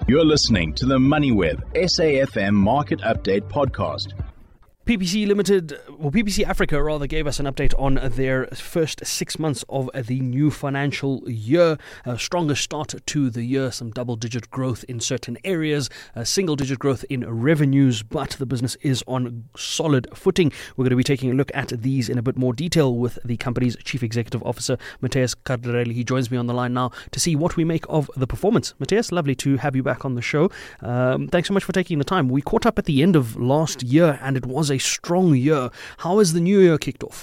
You're listening to the MoneyWeb SAFM Market Update Podcast. PPC Africa rather gave us an update on their first 6 months of the new financial year. A stronger start to the year, some double-digit growth in certain areas, single-digit growth in revenues, but the business is on solid footing. We're going to be taking a look at these in a bit more detail with the company's Chief Executive Officer, Matthias Cardarelli. He joins me on the line now to see what we make of the performance. Matthias, lovely to have you back on the show. Thanks so much for taking the time. We caught up at the end of last year and it was a strong year. How has the new year kicked off?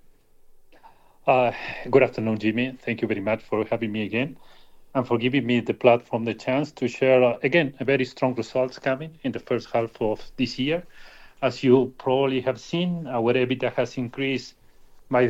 Good afternoon, Jimmy. Thank you very much for having me again and for giving me the platform, the chance to share, again, a very strong results coming in the first half of this year. As you probably have seen, our EBITDA has increased by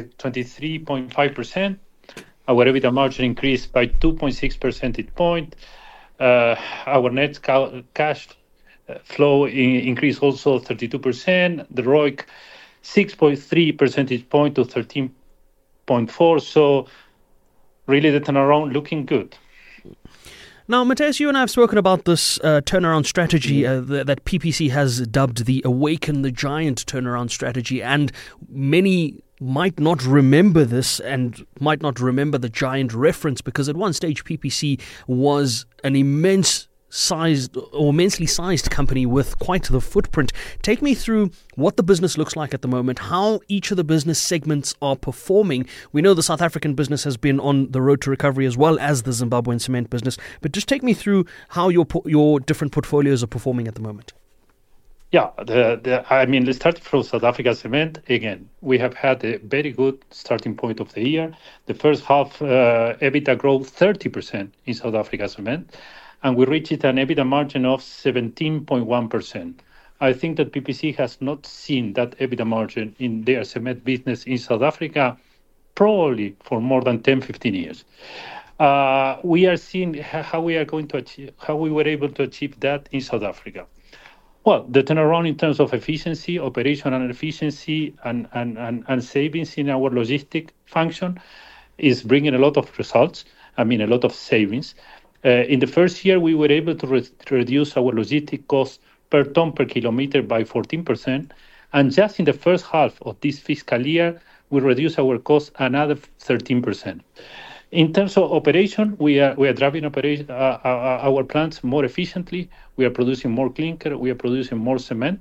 23.5%. Our EBITDA margin increased by 2.6 percentage points. Our net cash flow increased also 32%. The ROIC 6.3 percentage point to 13.4. So really the turnaround looking good. Now, Matthias, you and I have spoken about this turnaround strategy that PPC has dubbed the Awaken the Giant turnaround strategy, and many might not remember this and might not remember the giant reference because at one stage PPC was an immensely sized company with quite the footprint. Take me through what the business looks like at the moment, how each of the business segments are performing. We know the South African business has been on the road to recovery as well as the Zimbabwean cement business, but just take me through how your different portfolios are performing at the moment. Yeah, let's start from South Africa Cement. Again, we have had a very good starting point of the year. The first half EBITDA growth 30% in South Africa Cement, and we reached an EBITDA margin of 17.1%. I think that PPC has not seen that EBITDA margin in their cement business in South Africa probably for more than 10, 15 years. We are seeing how we were able to achieve that in South Africa. Well, the turnaround in terms of efficiency, operational efficiency, and savings in our logistic function is bringing a lot of results. A lot of savings. In the first year, we were able to reduce our logistic cost per ton per kilometer by 14%. And just in the first half of this fiscal year, we reduced our cost another 13%. In terms of operation, we are driving our plants more efficiently. We are producing more clinker. We are producing more cement.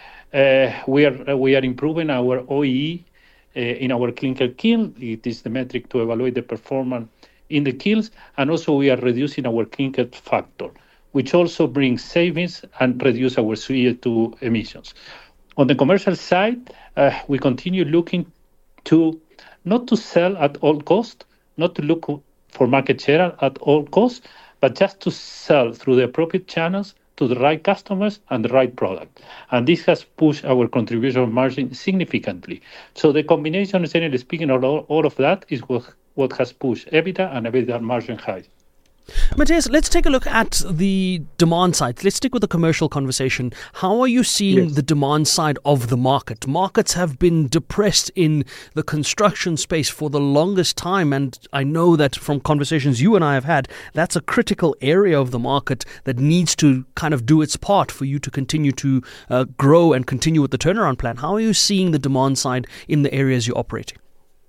We are improving our OEE in our clinker kiln. It is the metric to evaluate the performance in the kilns, and also we are reducing our clinker factor, which also brings savings and reduce our CO2 emissions. On the commercial side, we continue looking to not to sell at all cost, not to look for market share at all costs, but just to sell through the appropriate channels to the right customers and the right product. And this has pushed our contribution margin significantly. So the combination, generally speaking, of all of that is what has pushed EBITDA and EBITDA margin high. Matthias, let's take a look at the demand side. Let's stick with the commercial conversation. How are you seeing the demand side of the market? Markets have been depressed in the construction space for the longest time, and I know that from conversations you and I have had, that's a critical area of the market that needs to kind of do its part for you to continue to grow and continue with the turnaround plan. How are you seeing the demand side in the areas you're operating?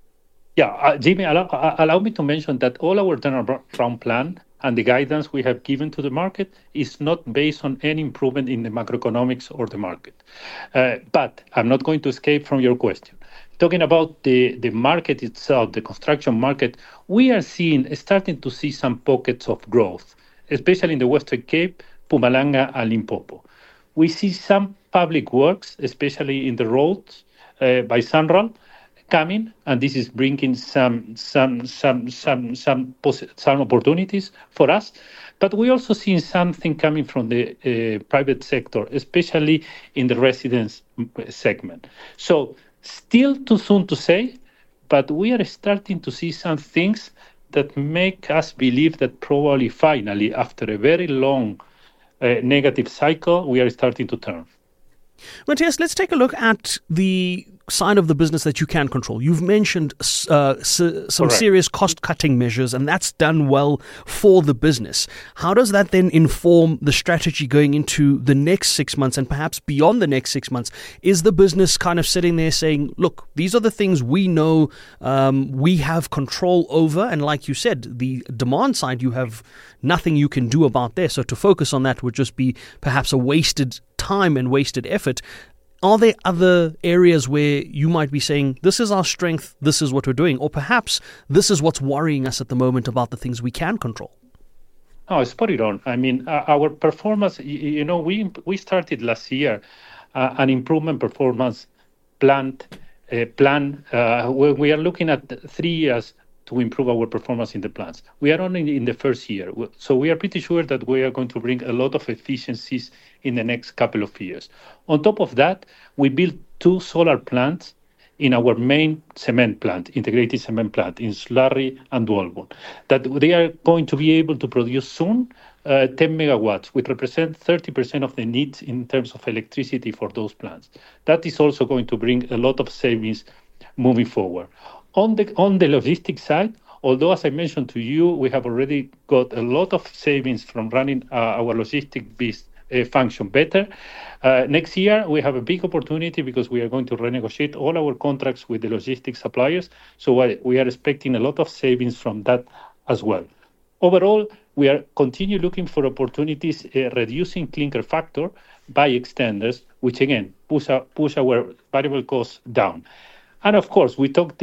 Yeah, Jimmy, allow me to mention that all our turnaround plan and the guidance we have given to the market is not based on any improvement in the macroeconomics or the market. But I'm not going to escape from your question. Talking about the market itself, the construction market, we are starting to see some pockets of growth, especially in the Western Cape, Mpumalanga, and Limpopo. We see some public works, especially in the roads by Sanral, coming, and this is bringing some opportunities for us. But we also see something coming from the private sector, especially in the residence segment. So still too soon to say, but we are starting to see some things that make us believe that probably finally, after a very long negative cycle, we are starting to turn. Matthias, let's take a look at the side of the business that you can control. You've mentioned some serious cost-cutting measures, and that's done well for the business. How does that then inform the strategy going into the next 6 months and perhaps beyond the next 6 months? Is the business kind of sitting there saying, look, these are the things we know we have control over, and like you said, the demand side, you have nothing you can do about there, so to focus on that would just be perhaps a wasted time and wasted effort. Are there other areas where you might be saying, this is our strength, this is what we're doing, or perhaps this is what's worrying us at the moment about the things we can control? Oh, spot it on. I mean, our performance, we started last year an improvement performance plan where we are looking at 3 years to improve our performance in the plants. We are only in the first year. So we are pretty sure that we are going to bring a lot of efficiencies in the next couple of years. On top of that, we built 2 solar plants in our main cement plant, integrated cement plant in Slurry and Dwaalboom, that they are going to be able to produce soon 10 megawatts, which represent 30% of the needs in terms of electricity for those plants. That is also going to bring a lot of savings moving forward. On the logistics side, although, as I mentioned to you, we have already got a lot of savings from running our logistics function better. Next year, we have a big opportunity because we are going to renegotiate all our contracts with the logistics suppliers. So we are expecting a lot of savings from that as well. Overall, we are continue looking for opportunities reducing clinker factor by extenders, which again push our variable costs down. And of course, we talked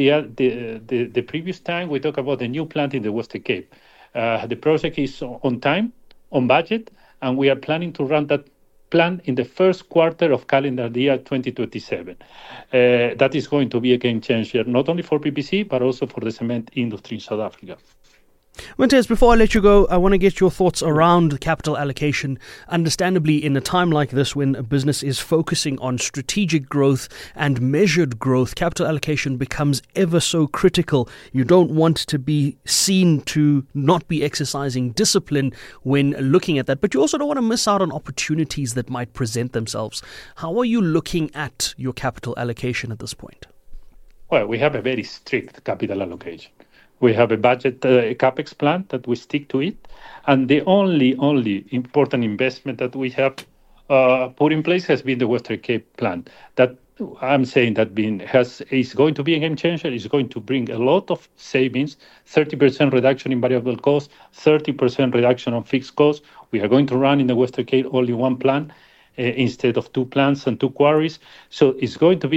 the previous time, we talked about the new plant in the Western Cape. The project is on time, on budget, and we are planning to run that plant in the first quarter of calendar year 2027. That is going to be a game changer, not only for PPC, but also for the cement industry in South Africa. Matthias, before I let you go, I want to get your thoughts around capital allocation. Understandably, in a time like this, when a business is focusing on strategic growth and measured growth, capital allocation becomes ever so critical. You don't want to be seen to not be exercising discipline when looking at that, but you also don't want to miss out on opportunities that might present themselves. How are you looking at your capital allocation at this point? Well, we have a very strict capital allocation. We have a budget CapEx plan that we stick to it. And the only important investment that we have put in place has been the Western Cape plant. That I'm saying that is going to be a game changer. It's going to bring a lot of savings, 30% reduction in variable costs, 30% reduction on fixed costs. We are going to run in the Western Cape only 1 plant instead of 2 plants and 2 quarries. So it's going to be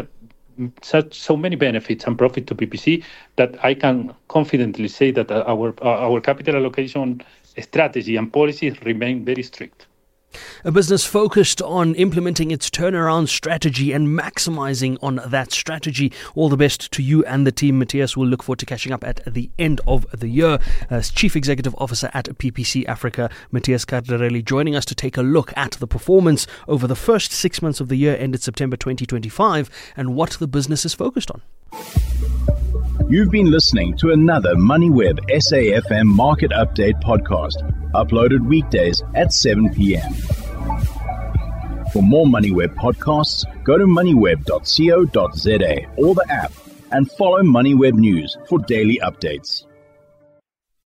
so many benefits and profit to PPC that I can confidently say that our capital allocation strategy and policies remain very strict. A business focused on implementing its turnaround strategy and maximizing on that strategy. All the best to you and the team, Matthias. We'll look forward to catching up at the end of the year. As Chief Executive Officer at PPC Africa, Matthias Cardarelli, joining us to take a look at the performance over the first 6 months of the year ended September 2025 and what the business is focused on. You've been listening to another MoneyWeb SAFM Market Update podcast, uploaded weekdays at 7 p.m. For more MoneyWeb podcasts, go to moneyweb.co.za or the app and follow MoneyWeb News for daily updates.